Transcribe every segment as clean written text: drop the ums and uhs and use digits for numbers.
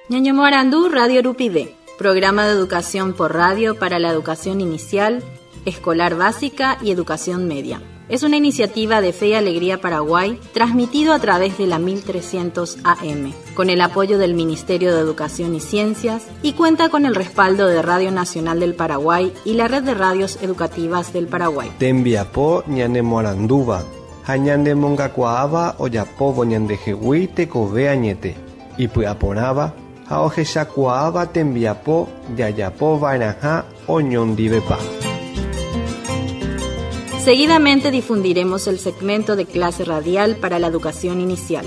Ñaño Morandú, Radio Urupide, programa de educación por radio para la educación inicial, escolar básica y educación media. Es una iniciativa de Fe y Alegría Paraguay, transmitido a través de la 1300 AM, con el apoyo del Ministerio de Educación y Ciencias, y cuenta con el respaldo de Radio Nacional del Paraguay y la Red de Radios Educativas del Paraguay. Tembiapo ñane Moranduba, hañande mongacuaaba oyapovo ñandejehui tekove añete, y puaporaba, haojeshakuaaba tembiapo yayapo vainaja oñondivepa. Seguidamente difundiremos el segmento de clase radial para la educación inicial.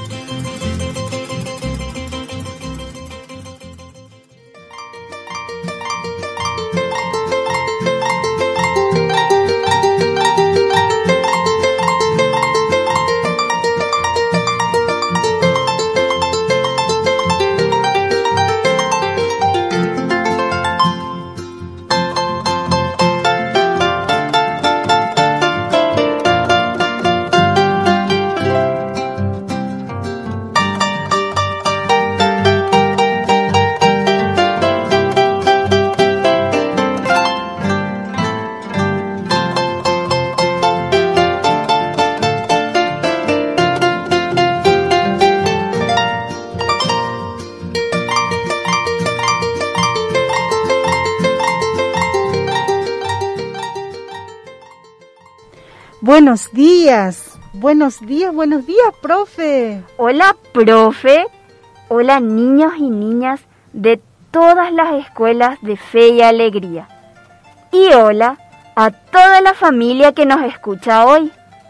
Buenos días, profe. Hola, profe. Hola, niños y niñas de todas las escuelas de Fe y Alegría. Y hola a toda la familia que nos escucha hoy.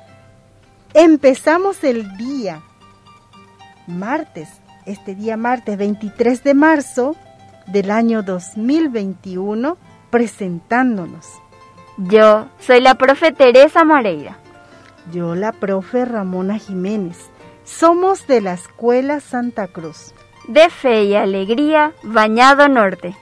Empezamos el día martes 23 de marzo del año 2021, presentándonos. Yo soy la profe Teresa Moreira. Yo, la profe Ramona Jiménez. Somos de la Escuela Santa Cruz. De Fe y Alegría, Bañado Norte.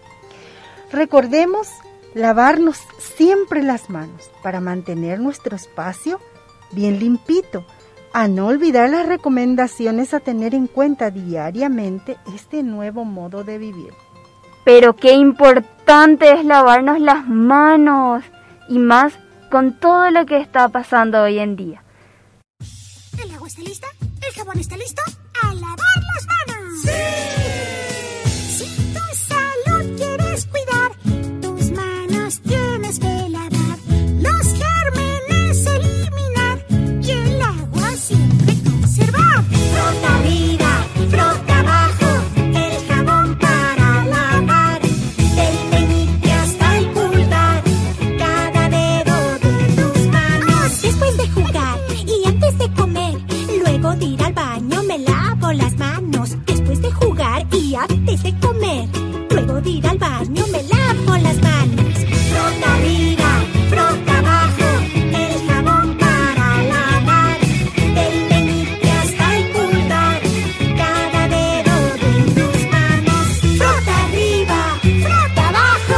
Recordemos lavarnos siempre las manos para mantener nuestro espacio bien limpito. A no olvidar las recomendaciones a tener en cuenta diariamente este nuevo modo de vivir. Pero qué importante es lavarnos las manos, y más con todo lo que está pasando hoy en día. ¿El agua está lista? ¿El jabón está listo? ¡A lavar las manos! ¡Sí! Si tu salud quieres cuidar, tus manos tienes que lavar, los gérmenes eliminar y el agua siempre conservar. Frota arriba, frota abajo, el jabón para lavar, del meñique hasta el pulgar, cada dedo de tus manos. Después de jugar y antes de comer, luego de ir al baño me lavo las manos. Después de jugar y antes de comer, luego de ir al baño me lavo las manos. Frota arriba, frota abajo, el jabón para lavar, del meñique hasta el pulgar, cada dedo de tus manos. Frota arriba, frota abajo.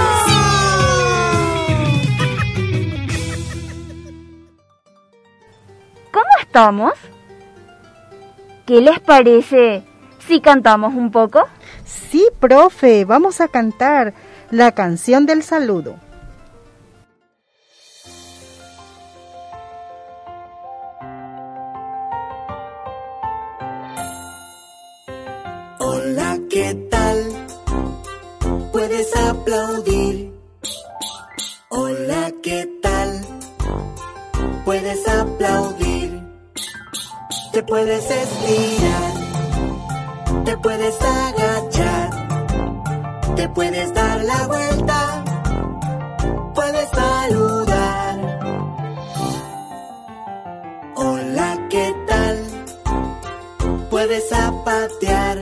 ¿Cómo estamos? ¿Qué les parece si cantamos un poco? Sí, profe, vamos a cantar la canción del saludo. Hola, ¿qué tal? Puedes aplaudir. Hola, ¿qué tal? Puedes aplaudir. Te puedes estirar, te puedes agachar, te puedes dar la vuelta, puedes saludar. Hola, ¿qué tal? Puedes zapatear.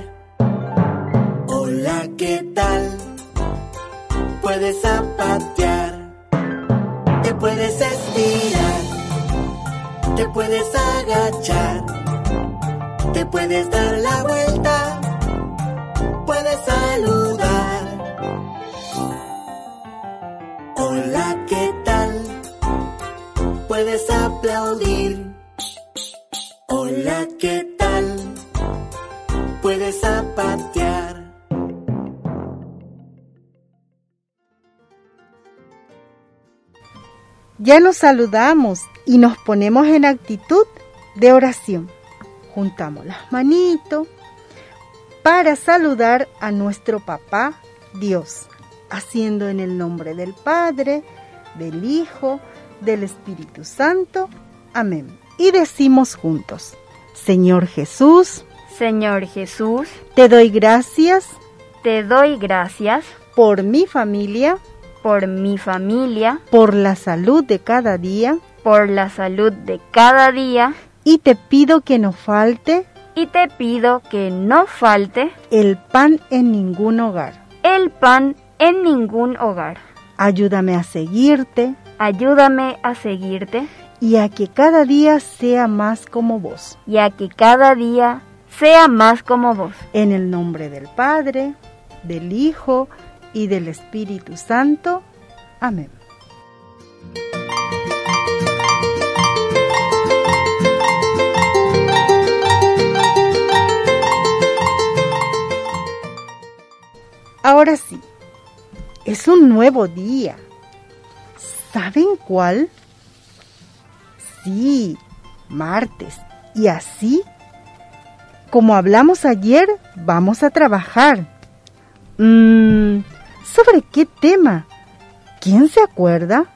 Hola, ¿qué tal? Puedes zapatear, te puedes estirar, te puedes agachar, te puedes dar la vuelta, puedes saludar. Hola, ¿qué tal? Puedes aplaudir. Hola, ¿qué tal? Puedes zapatear. ya nos saludamos y nos ponemos en actitud de oración. Juntamos las manitos para saludar a nuestro Papá Dios, haciendo en el nombre del Padre, del Hijo, del Espíritu Santo. Amén. Y decimos juntos: Señor Jesús, Señor Jesús, te doy gracias por mi familia, por la salud de cada día, y te pido que no falte el pan en ningún hogar. Ayúdame a seguirte y a que cada día sea más como vos. En el nombre del Padre, del Hijo y del Espíritu Santo. Amén. Ahora sí, es un nuevo día. ¿Saben cuál? Sí, martes. Y así, como hablamos ayer, vamos a trabajar. ¿Sobre qué tema? ¿Quién se acuerda?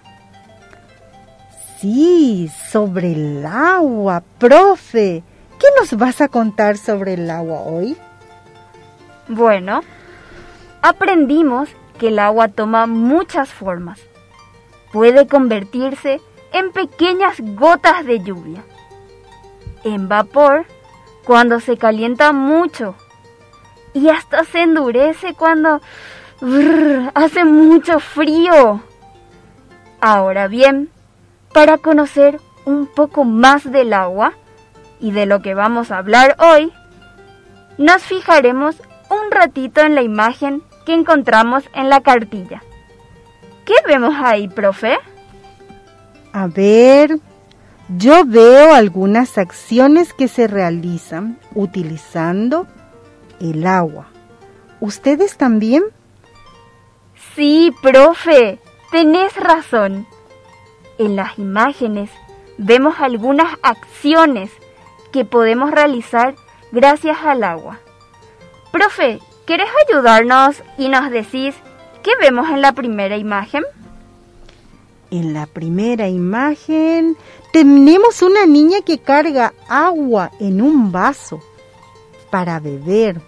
Sí, sobre el agua, profe. ¿Qué nos vas a contar sobre el agua hoy? Bueno, aprendimos que el agua toma muchas formas. Puede convertirse en pequeñas gotas de lluvia, en vapor cuando se calienta mucho y hasta se endurece cuando hace mucho frío. Ahora bien, para conocer un poco más del agua y de lo que vamos a hablar hoy, nos fijaremos un ratito en la imagen que encontramos en la cartilla. ¿Qué vemos ahí, profe? A ver, yo veo algunas acciones que se realizan utilizando el agua. ¿Ustedes también? Sí, profe, tenés razón. En las imágenes vemos algunas acciones que podemos realizar gracias al agua. Profe, ¿querés ayudarnos y nos decís qué vemos en la primera imagen? En la primera imagen tenemos una niña que carga agua en un vaso para beber.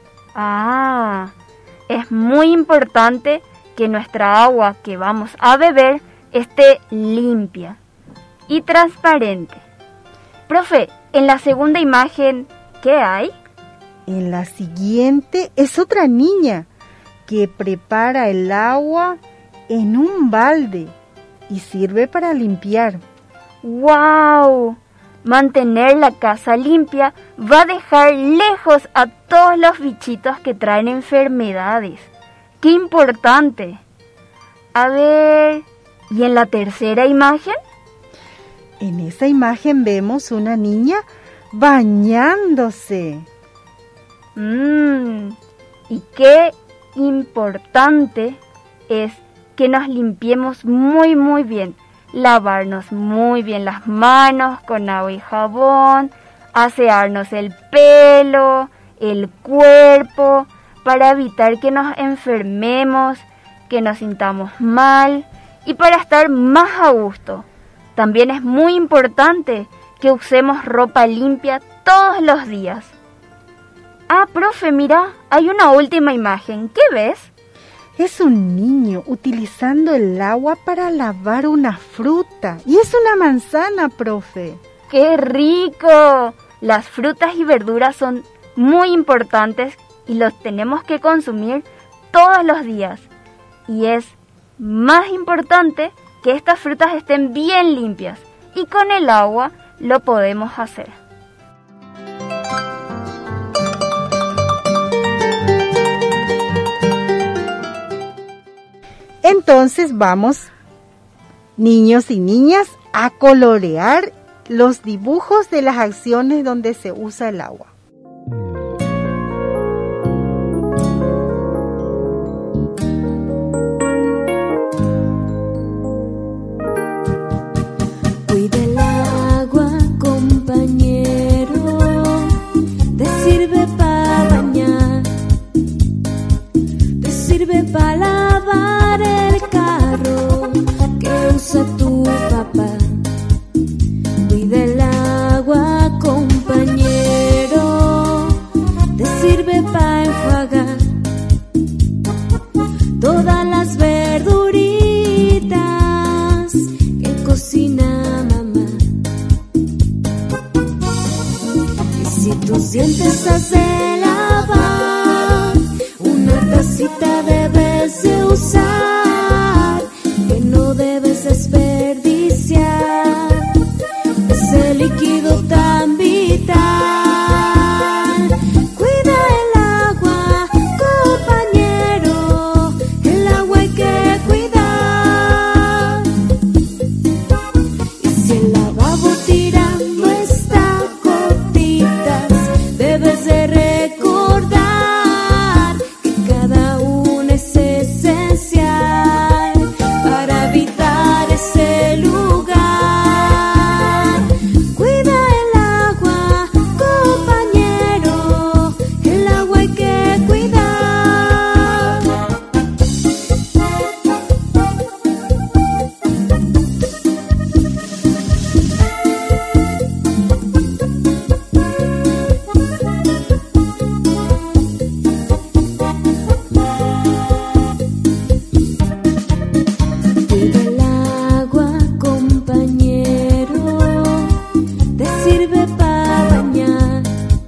Es muy importante que nuestra agua que vamos a beber esté limpia y transparente. Profe, en la segunda imagen, ¿qué hay? En la siguiente es otra niña que prepara el agua en un balde y sirve para limpiar. ¡Wow! Mantener la casa limpia va a dejar lejos a todos los bichitos que traen enfermedades. ¡Qué importante! A ver, ¿y en la tercera imagen? En esa imagen vemos una niña bañándose. Y qué importante es que nos limpiemos muy bien, lavarnos muy bien las manos con agua y jabón, asearnos el pelo, el cuerpo, para evitar que nos enfermemos, que nos sintamos mal y para estar más a gusto. También es muy importante que usemos ropa limpia todos los días. Profe, mira, hay una última imagen. ¿Qué ves? Es un niño utilizando el agua para lavar una fruta. Y es una manzana, profe. ¡Qué rico! Las frutas y verduras son muy importantes y los tenemos que consumir todos los días. Y es más importante que estas frutas estén bien limpias. Y con el agua lo podemos hacer. Entonces vamos, niños y niñas, a colorear los dibujos de las acciones donde se usa el agua. tus dientes has de lavar, una tacita debes de usar, que no debes desperdiciar, ese líquido tan vital. Cuida el agua, compañero, el agua hay que cuidar. Y si el lavabo tirando está gotitas, debes de recordar que cada una es esencial para evitar ese lugar. Cuida el agua, compañero, el agua hay que cuidar. Cuida el agua, compañero, te sirve para bañar,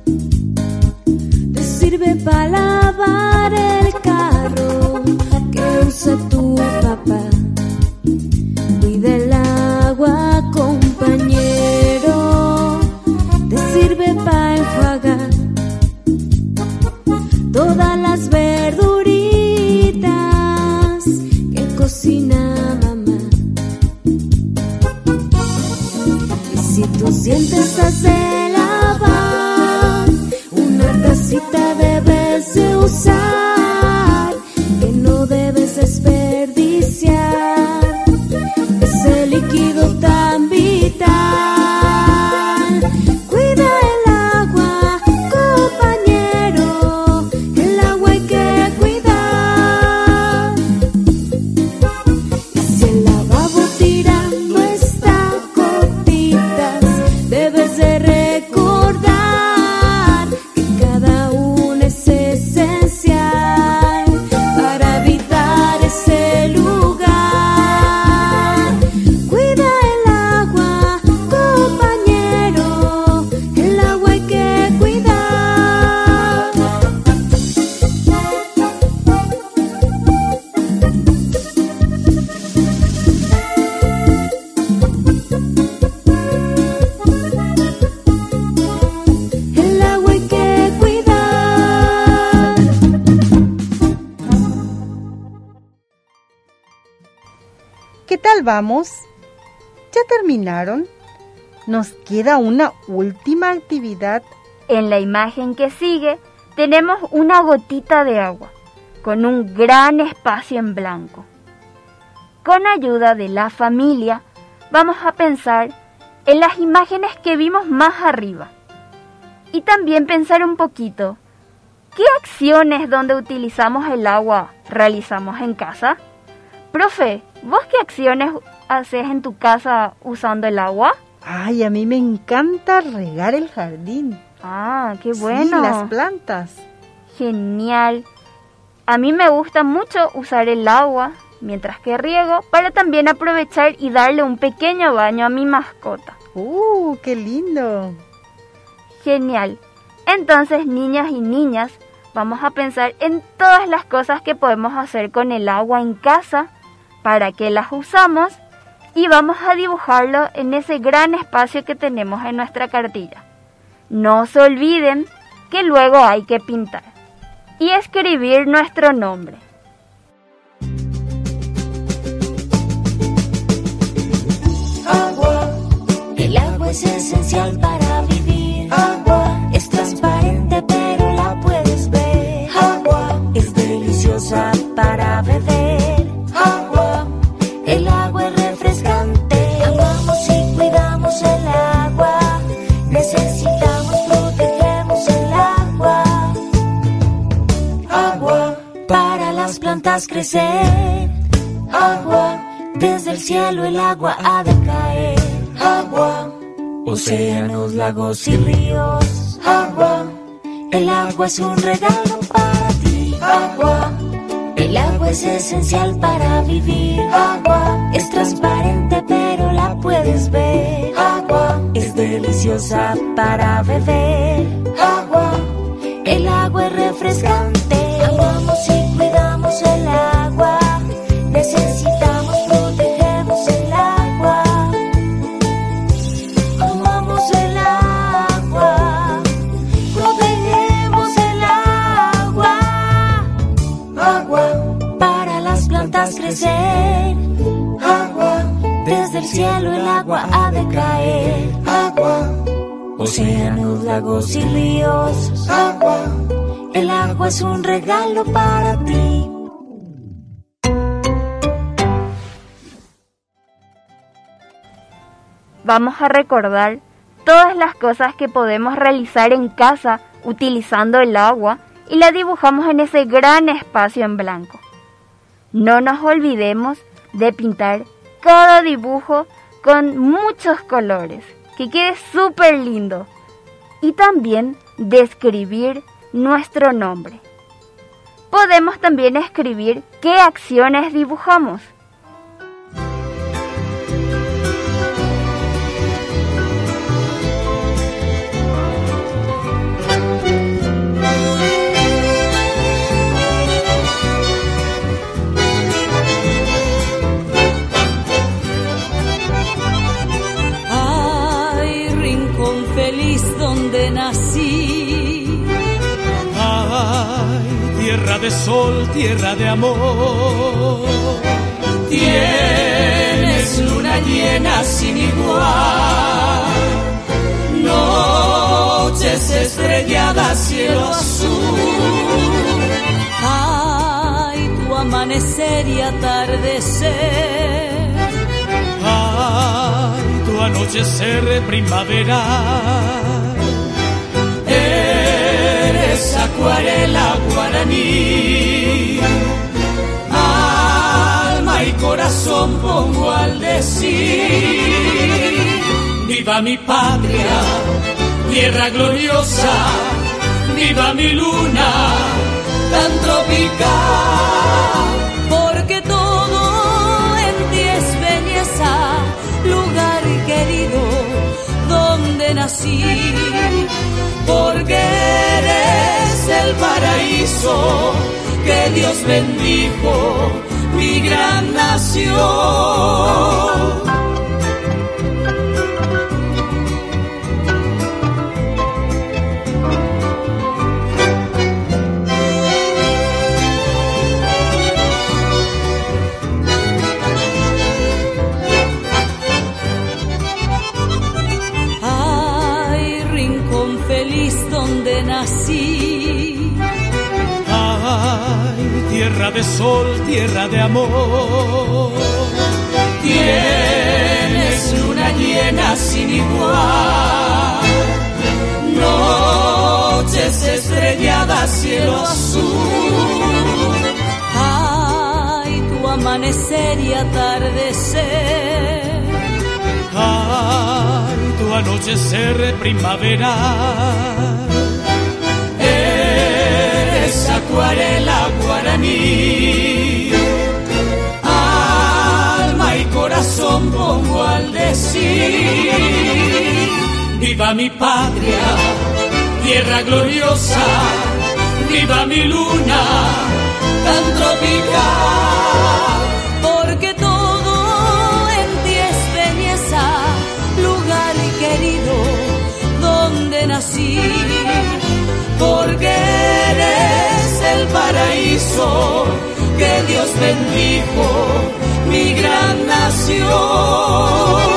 te sirve para lavar el carro que usa tu papá. Cuida el agua, compañero, te sirve para enjuagar todas las verduritas que cocina mamá. Y si tus dientes has de lavar, una tacita debes de usar, que no debes desperdiciar, ese líquido tan vital. Cuida el agua, compañero, el agua hay que cuidar. Y si el lavabo tirando está gotitas, debes de recordar que cada una es esencial para evitar ese lugar. Cuida el agua, compañero, el agua hay que cuidar. El agua hay que cuidar. ¿Qué tal vamos? ¿Ya terminaron? Nos queda una última actividad. En la imagen que sigue tenemos una gotita de agua con un gran espacio en blanco. Con ayuda de la familia vamos a pensar en las imágenes que vimos más arriba y también pensar un poquito qué acciones donde utilizamos el agua realizamos en casa. Profe, ¿vos qué acciones haces en tu casa usando el agua? Ay, a mí me encanta regar el jardín. Ah, qué bueno. Sí, las plantas. Genial. A mí me gusta mucho usar el agua mientras que riego para también aprovechar y darle un pequeño baño a mi mascota. ¡Qué lindo! Genial. Entonces, niños y niñas, vamos a pensar en todas las cosas que podemos hacer con el agua en casa, para qué las usamos y vamos a dibujarlo en ese gran espacio que tenemos en nuestra cartilla. No se olviden que luego hay que pintar y escribir nuestro nombre. Agua, el agua es esencial para vivir. Agua, es transparente pero la puedes ver. Agua, es deliciosa para beber. Agua, el agua es refrescante. Amamos y cuidamos el agua. Necesitamos, protegemos el agua. Agua, para las plantas crecer. Agua, desde el cielo el agua ha de caer. Agua, océanos, lagos y ríos. Agua, el agua es un regalo para ti. Agua, el agua es esencial para vivir. Agua, es transparente pero la puedes ver. Agua, es deliciosa para beber. Agua, agua ha de caer. Agua, océanos, lagos y ríos. Agua, el agua es un regalo para ti. Vamos a recordar todas las cosas que podemos realizar en casa utilizando el agua y la dibujamos en ese gran espacio en blanco. No nos olvidemos de pintar cada dibujo con muchos colores, que quede súper lindo. Y también de escribir nuestro nombre. Podemos también escribir qué acciones dibujamos. Donde nací. Ay, tierra de sol, tierra de amor. Tienes luna llena sin igual, noches estrelladas, cielo azul. Ay, tu amanecer y atardecer. Ay, tu anochecer primaveral. Eres acuarela guaraní. Alma y corazón pongo al decir. Viva mi patria, tierra gloriosa. Viva mi luna, tan tropical. Porque todo en ti es belleza, lugar querido donde nací. Porque eres el paraíso que Dios bendijo, mi gran nación. Donde nací. Ay, tierra de sol, tierra de amor. Tienes luna llena sin igual, noches estrelladas, cielo azul. Ay, tu amanecer y atardecer. Ay, tu anochecer primaveral. Eres acuarela guaraní. Alma y corazón pongo al decir. Viva mi patria, tierra gloriosa. Viva mi luna, tan tropical. Porque todo en ti es belleza, lugar querido donde nací. Porque eres el paraíso que Dios bendijo, mi gran nación.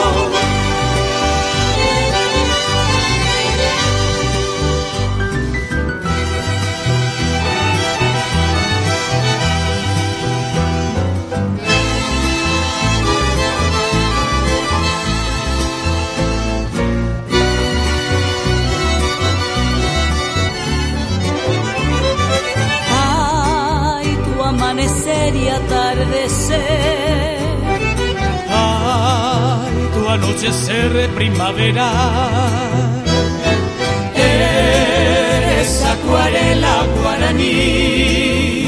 Amanecer y atardecer. Ay, tu anochecer primaveral. Eres acuarela guaraní.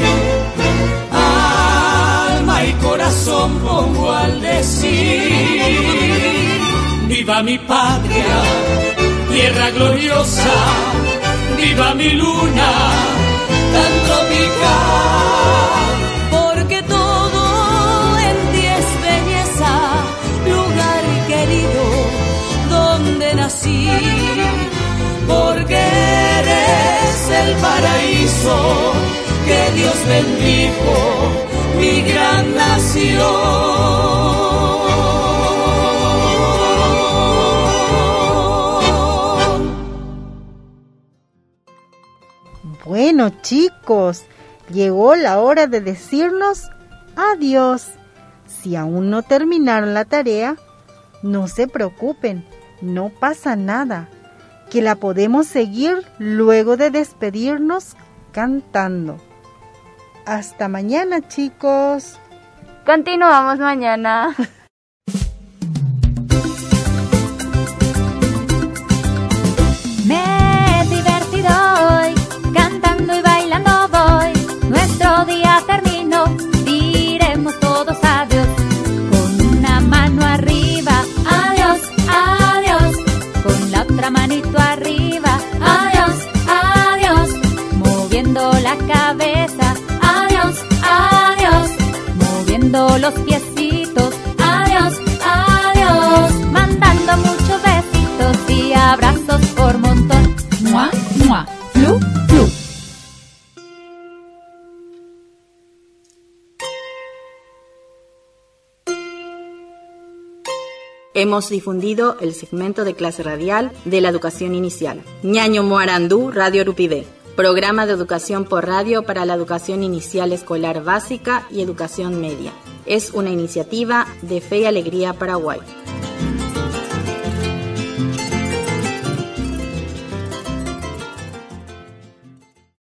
Alma y corazón pongo al decir. Viva mi patria, tierra gloriosa. Viva mi luna, tan tropical. Porque todo en ti es belleza, lugar querido donde nací. Porque eres el paraíso que Dios bendijo, mi gran nación. Bueno, chicos, llegó la hora de decirnos adiós. Si aún no terminaron la tarea, no se preocupen, no pasa nada, que la podemos seguir luego de despedirnos cantando. Hasta mañana, chicos. Continuamos mañana. Me he divertido hoy, cantando y bailando voy. Nuestro día terminó, diremos todos adiós. Con una mano arriba, adiós, adiós. Con la otra manito arriba, adiós, adiós. Moviendo la cabeza, adiós, adiós. Moviendo los piecitos, adiós, adiós. Mandando muchos besitos y abrazos por montón. Mua, mua, flu, flu. Hemos difundido el segmento de clase radial de la educación inicial. Ñaño Moarandú, Radio Urupide. Programa de educación por radio para la educación inicial escolar básica y educación media. Es una iniciativa de Fe y Alegría Paraguay.